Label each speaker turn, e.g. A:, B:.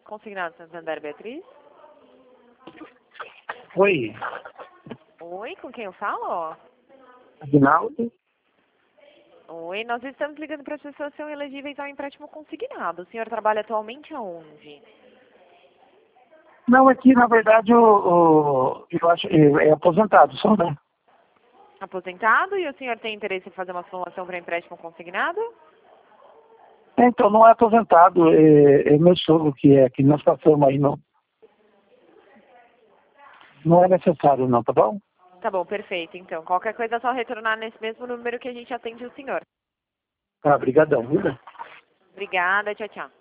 A: Consignado Santander, Beatriz?
B: Oi,
A: Oi, com quem eu falo?
B: Aguinaldo?
A: Oi, nós estamos ligando para as pessoas que são elegíveis ao empréstimo consignado. O senhor trabalha atualmente aonde?
B: Não, aqui na verdade eu acho é aposentado só, né?
A: Aposentado e o senhor tem interesse em fazer uma formulação para empréstimo consignado?
B: Então não é aposentado, é meu sogro que nós passamos aí, não é necessário não, tá bom?
A: Tá bom, perfeito. Então, qualquer coisa é só retornar nesse mesmo número que a gente atende o senhor.
B: Tá, brigadão, viu?
A: Obrigada, tchau, tchau.